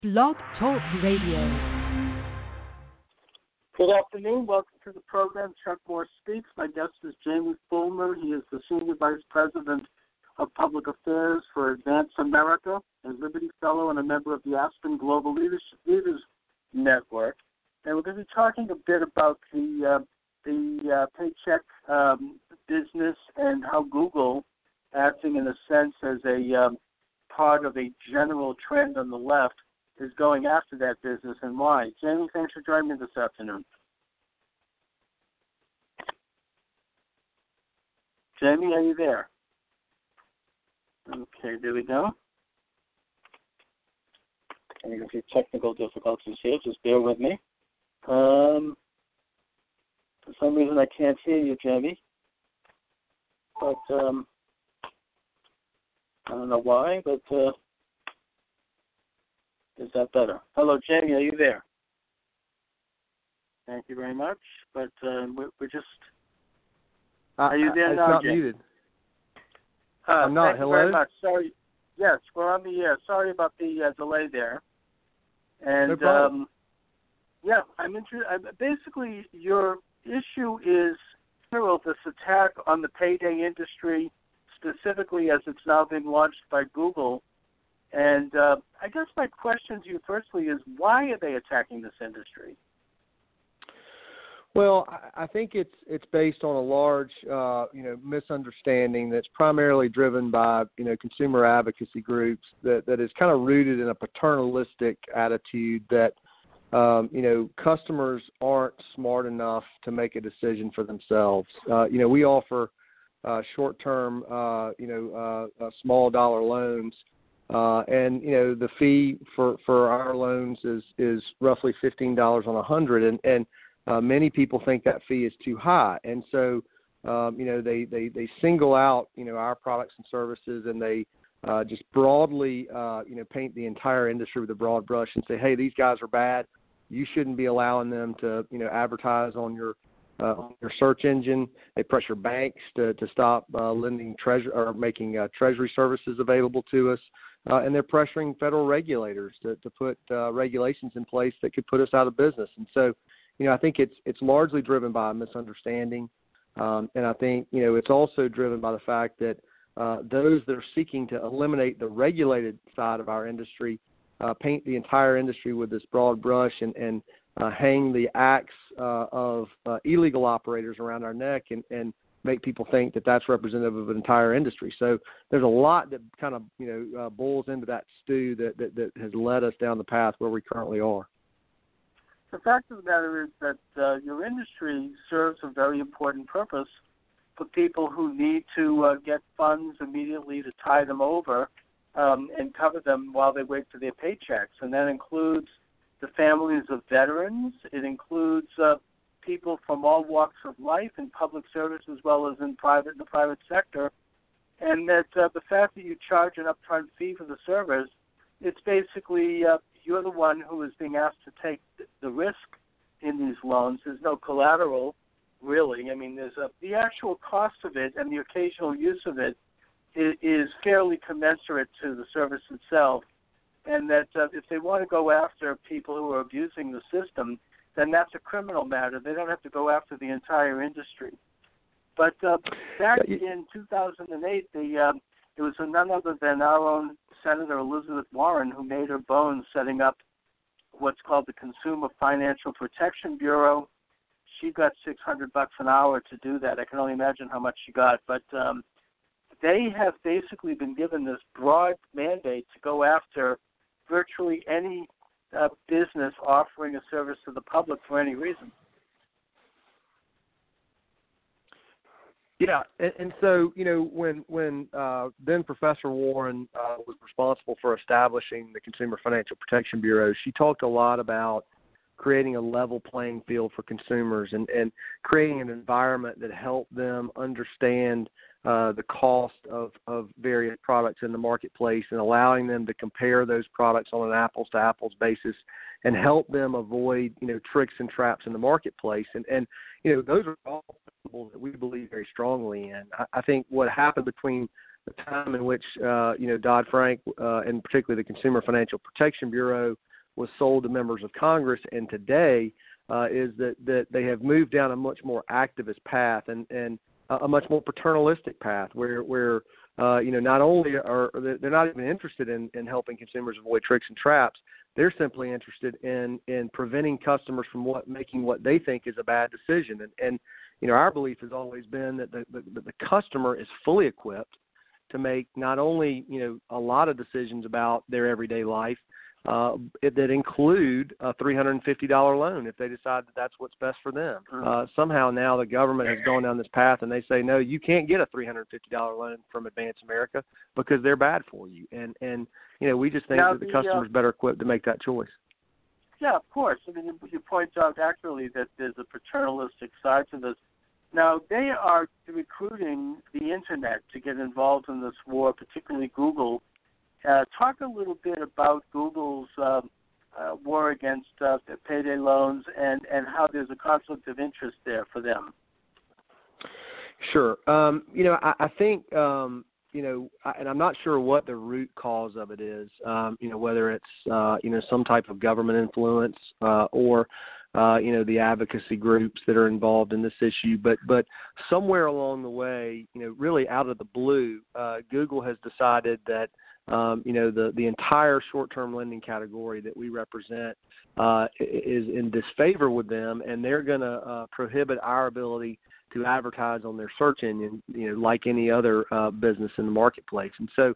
Blog Talk Radio. Good afternoon. Welcome to the program. Chuck Moore Speaks. My guest is Jamie Fulmer. He is the Senior Vice President of Public Affairs for Advance America, a Liberty Fellow and a member of the Aspen Global Leaders Network. And we're going to be talking a bit about the paycheck business and how Google, acting in a sense as a part of a general trend on the left, is going after that business and why. Jamie, thanks for joining me this afternoon. Jamie, are you there? Okay, there we go. I'm going to see technical difficulties here. Just bear with me. For some reason, I can't hear you, Jamie. But I don't know why, but is that better? Hello, Jamie, are you there? Thank you very much. But we're just... Are you there now, not Jamie? Muted. I'm not. Thank Hello? you very much. Sorry. Yes, we're on the air. Sorry about the delay there. And, no problem. I'm interested. Basically, your issue is this attack on the payday industry, specifically as it's now been launched by Google. And I guess my question to you firstly is, why are they attacking this industry? Well, I think it's based on a large, misunderstanding that's primarily driven by, consumer advocacy groups that is kind of rooted in a paternalistic attitude that, customers aren't smart enough to make a decision for themselves. We offer short-term, small dollar loans. And the fee for our loans is roughly $15 on 100, and many people think that fee is too high, and so they single out our products and services, and they just broadly paint the entire industry with a broad brush and say, hey, these guys are bad. You shouldn't be allowing them to advertise on your search engine. They pressure banks to stop lending making treasury services available to us. And they're pressuring federal regulators to put regulations in place that could put us out of business. And so, I think it's largely driven by a misunderstanding. And I think, it's also driven by the fact that those that are seeking to eliminate the regulated side of our industry paint the entire industry with this broad brush and hang the axe of illegal operators around our neck and make people think that that's representative of an entire industry. So there's a lot that kind of, boils into that stew that has led us down the path where we currently are. The fact of the matter is that your industry serves a very important purpose for people who need to get funds immediately to tie them over and cover them while they wait for their paychecks. And that includes the families of veterans. It includes people from all walks of life in public service as well as in the private sector, and that the fact that you charge an upfront fee for the service, it's basically you're the one who is being asked to take the risk in these loans. There's no collateral, really. I mean, there's the actual cost of it and the occasional use of it is fairly commensurate to the service itself, and that if they want to go after people who are abusing the system, then that's a criminal matter. They don't have to go after the entire industry. But back in 2008, it was none other than our own Senator Elizabeth Warren who made her bones setting up what's called the Consumer Financial Protection Bureau. She got $600 an hour to do that. I can only imagine how much she got. But they have basically been given this broad mandate to go after virtually any business offering a service to the public for any reason. Yeah, and so, when then Professor Warren was responsible for establishing the Consumer Financial Protection Bureau, she talked a lot about creating a level playing field for consumers and creating an environment that helped them understand the cost of various products in the marketplace and allowing them to compare those products on an apples-to-apples basis and help them avoid, tricks and traps in the marketplace. And those are all principles that we believe very strongly in. I think what happened between the time in which, Dodd-Frank and particularly the Consumer Financial Protection Bureau was sold to members of Congress, and today is that they have moved down a much more activist path and a much more paternalistic path where not only are they're not even interested in helping consumers avoid tricks and traps, they're simply interested in preventing customers from making what they think is a bad decision. And our belief has always been that the customer is fully equipped to make not only a lot of decisions about their everyday life that include a $350 loan if they decide that that's what's best for them. Somehow now the government has gone down this path and they say, no, you can't get a $350 loan from Advance America because they're bad for you. And we just think that the customer's better equipped to make that choice. Yeah, of course. I mean, you point out accurately that there's a paternalistic side to this. Now, they are recruiting the Internet to get involved in this war, particularly Google. Talk a little bit about Google's war against payday loans and how there's a conflict of interest there for them. Sure. I think, and I'm not sure what the root cause of it is, whether it's, some type of government influence or, the advocacy groups that are involved in this issue. But somewhere along the way, really out of the blue, Google has decided that, the entire short-term lending category that we represent is in disfavor with them, and they're going to prohibit our ability to advertise on their search engine, like any other business in the marketplace. And so,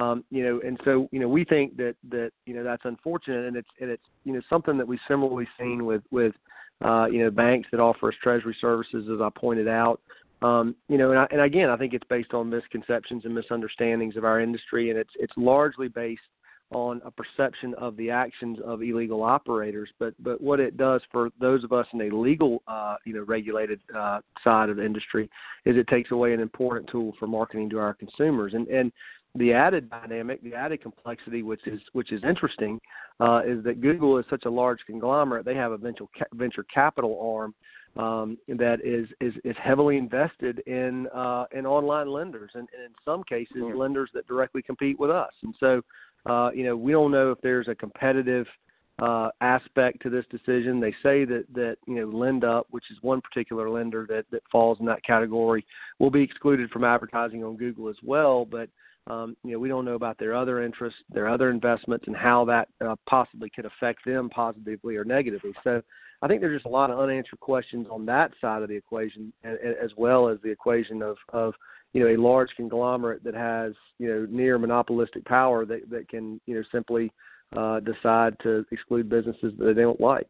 we think that that's unfortunate, and it's something that we've similarly seen with banks that offer us treasury services, as I pointed out. And again, I think it's based on misconceptions and misunderstandings of our industry, and it's largely based on a perception of the actions of illegal operators. But what it does for those of us in a legal, regulated side of the industry is it takes away an important tool for marketing to our consumers. And the added dynamic, the added complexity, which is interesting, is that Google is such a large conglomerate. They have a venture capital arm that is heavily invested in online lenders, and in some cases lenders that directly compete with us. And so, we don't know if there's a competitive aspect to this decision. They say that LendUp, which is one particular lender that falls in that category, will be excluded from advertising on Google as well. But we don't know about their other interests, their other investments, and how that possibly could affect them positively or negatively. So I think there's just a lot of unanswered questions on that side of the equation, as well as the equation of a large conglomerate that has near monopolistic power that can simply decide to exclude businesses that they don't like.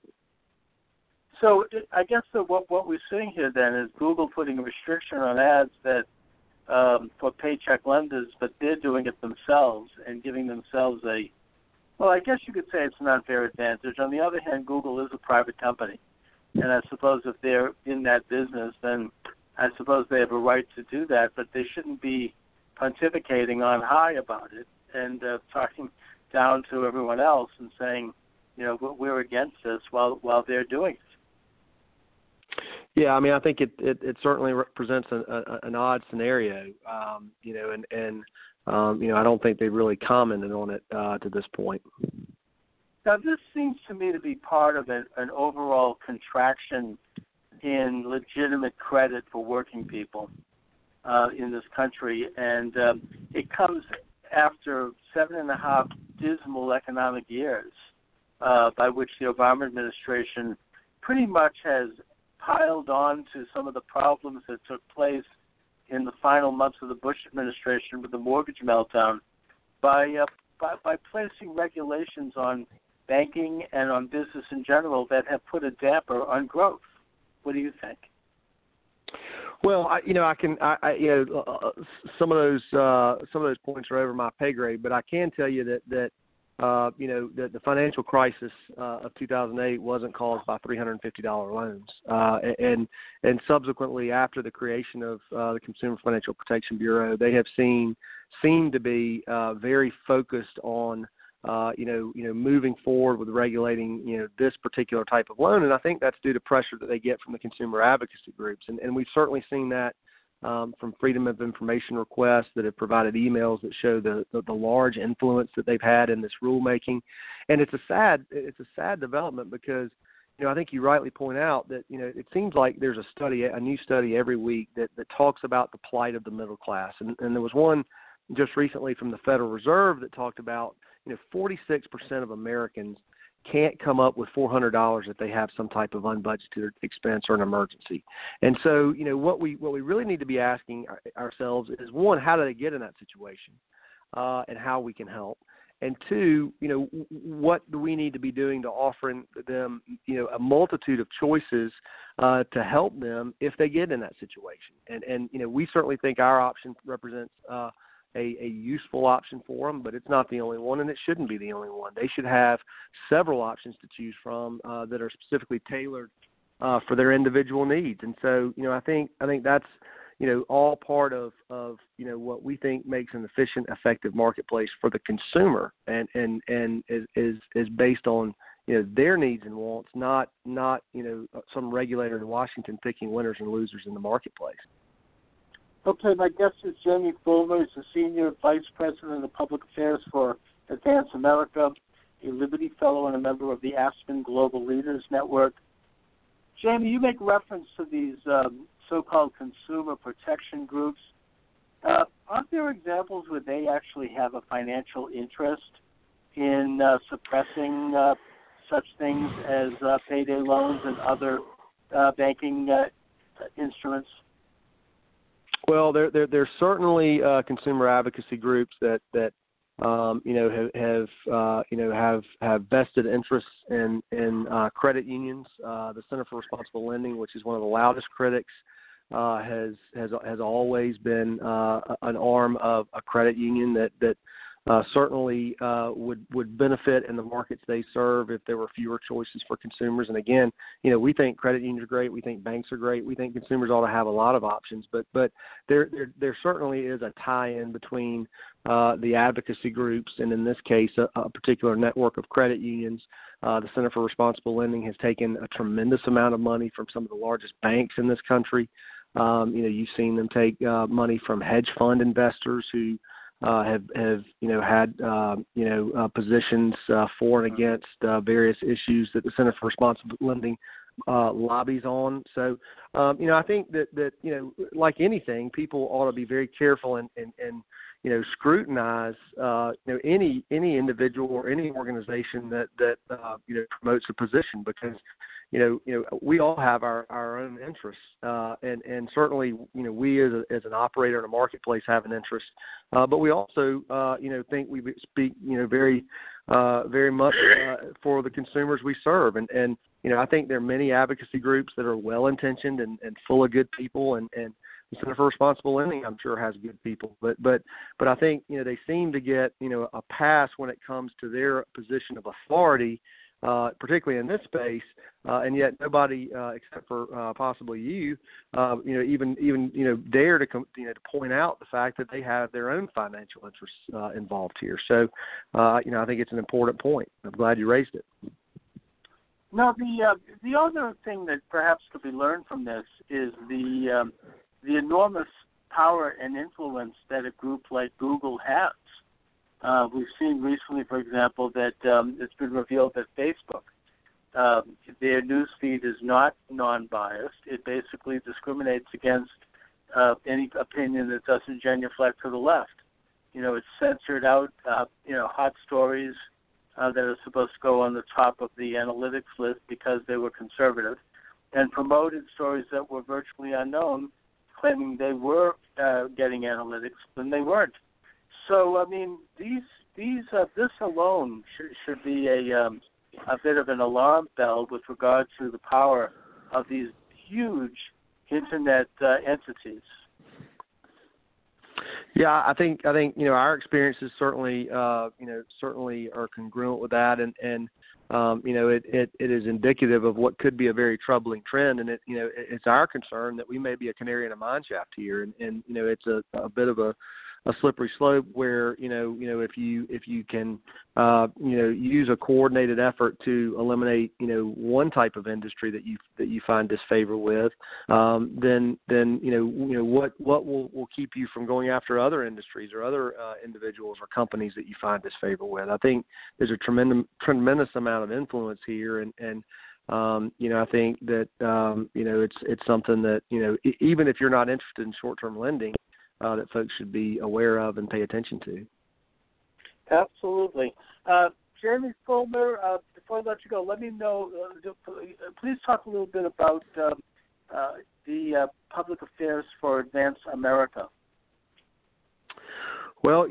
So I guess what we're seeing here then is Google putting a restriction on ads that for paycheck lenders, but they're doing it themselves and giving themselves I guess you could say it's an unfair advantage. On the other hand, Google is a private company, and I suppose if they're in that business, then I suppose they have a right to do that, but they shouldn't be pontificating on high about it and talking down to everyone else and saying, we're against this while they're doing it. Yeah, I mean, I think it certainly represents an odd scenario, I don't think they've really commented on it to this point. Now, this seems to me to be part of an overall contraction in legitimate credit for working people in this country, and it comes after 7.5 dismal economic years by which the Obama administration pretty much has piled on to some of the problems that took place in the final months of the Bush administration with the mortgage meltdown by placing regulations on banking and on business in general that have put a damper on growth. What do you think? Well, some of those points are over my pay grade, but I can tell you that the financial crisis of 2008 wasn't caused by $350 loans, and subsequently after the creation of the Consumer Financial Protection Bureau, they have seemed to be very focused on moving forward with regulating this particular type of loan, and I think that's due to pressure that they get from the consumer advocacy groups, and we've certainly seen that from Freedom of Information requests that have provided emails that show the large influence that they've had in this rulemaking. And it's a sad development because, I think you rightly point out that, it seems like there's a new study every week that talks about the plight of the middle class. And there was one just recently from the Federal Reserve that talked about, 46% of Americans can't come up with $400 if they have some type of unbudgeted expense or an emergency. And so, what we really need to be asking ourselves is, one, how do they get in that situation, and how we can help, and two, what do we need to be doing to offering them, a multitude of choices to help them if they get in that situation. And we certainly think our option represents a useful option for them, but it's not the only one, and it shouldn't be the only one. They should have several options to choose from that are specifically tailored for their individual needs. And so, I think that's, all part of what we think makes an efficient, effective marketplace for the consumer, and is based on their needs and wants, not some regulator in Washington picking winners and losers in the marketplace. Okay, my guest is Jamie Fulmer. He's the Senior Vice President of Public Affairs for Advance America, a Liberty Fellow and a member of the Aspen Global Leaders Network. Jamie, you make reference to these so-called consumer protection groups. Aren't there examples where they actually have a financial interest in suppressing such things as payday loans and other banking instruments? Well, there's certainly consumer advocacy groups that have vested interests in credit unions. The Center for Responsible Lending, which is one of the loudest critics, has always been an arm of a credit union that certainly would benefit in the markets they serve if there were fewer choices for consumers. And again, we think credit unions are great. We think banks are great. We think consumers ought to have a lot of options. But there certainly is a tie-in between the advocacy groups and, in this case, a particular network of credit unions. The Center for Responsible Lending has taken a tremendous amount of money from some of the largest banks in this country. You've seen them take money from hedge fund investors who have had positions for and against various issues that the Center for Responsible Lending lobbies on. So I think that like anything, people ought to be very careful and scrutinize any individual or any organization that promotes a position, because we all have our own interests, and certainly we as an operator in a marketplace have an interest, but we also think we speak very much for the consumers we serve, and I think there are many advocacy groups that are well intentioned and full of good people, and the Center for Responsible Lending, I'm sure, has good people, but I think they seem to get a pass when it comes to their position of authority, particularly in this space, and yet nobody except for possibly you, even dare to point out the fact that they have their own financial interests involved here. So I think it's an important point. I'm glad you raised it. Now, the other thing that perhaps could be learned from this is the enormous power and influence that a group like Google has. We've seen recently, for example, that it's been revealed that Facebook, their newsfeed is not non-biased. It basically discriminates against any opinion that doesn't genuflect to the left. It's censored out, hot stories that are supposed to go on the top of the analytics list because they were conservative, and promoted stories that were virtually unknown, claiming they were getting analytics when they weren't. So, I mean, this alone should be a bit of an alarm bell with regard to the power of these huge internet entities. Yeah, I think our experiences certainly are congruent with that, and it is indicative of what could be a very troubling trend, and it's our concern that we may be a canary in a mine shaft here, and it's a bit of slippery slope where if you can use a coordinated effort to eliminate one type of industry that you find disfavor with, then what will keep you from going after other industries or other individuals or companies that you find disfavor with. I think there's a tremendous amount of influence here, and I think that it's something that even if you're not interested in short-term lending, that folks should be aware of and pay attention to. Absolutely. Jamie Fulmer, before I let you go, let me know, please talk a little bit about the public affairs for Advance America. Well,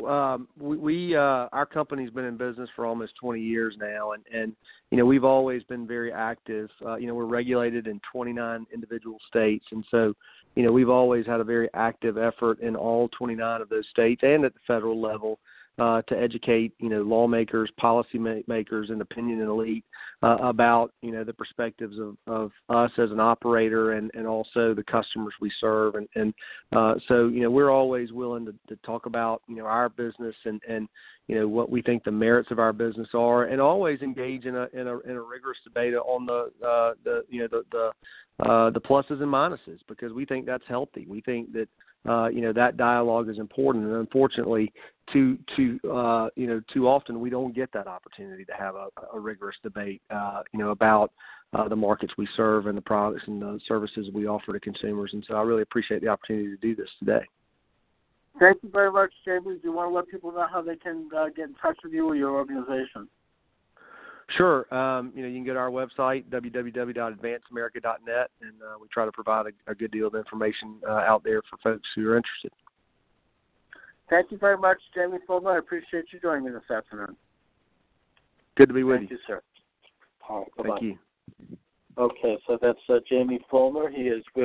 our company's been in business for almost 20 years now, and we've always been very active. We're regulated in 29 individual states, and so, we've always had a very active effort in all 29 of those states and at the federal level to educate, lawmakers, policy makers, and opinion elite about, the perspectives of us as an operator and also the customers we serve. So, we're always willing to talk about, our business and what we think the merits of our business are, and always engage in a rigorous debate on the pluses and minuses, because we think that's healthy. We think that that dialogue is important, and unfortunately, too often we don't get that opportunity to have a rigorous debate, about the markets we serve and the products and the services we offer to consumers. And so I really appreciate the opportunity to do this today. Thank you very much, Jamie. Do you want to let people know how they can get in touch with you or your organization? Sure. You can go to our website, www.advanceamerica.net, and we try to provide a good deal of information out there for folks who are interested. Thank you very much, Jamie Fulmer. I appreciate you joining me this afternoon. Good to be with you. Thank you, sir. All right, bye-bye. Thank you. Okay, so that's Jamie Fulmer. He is with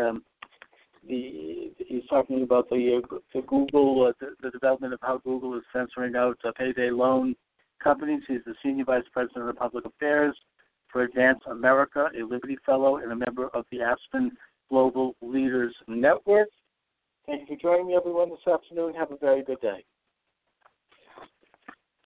he's talking about the Google, the development of how Google is censoring out payday loan companies. He's the Senior Vice President of Public Affairs for Advance America, a Liberty Fellow, and a member of the Aspen Global Leaders Network. Thank you for joining me, everyone, this afternoon. Have a very good day.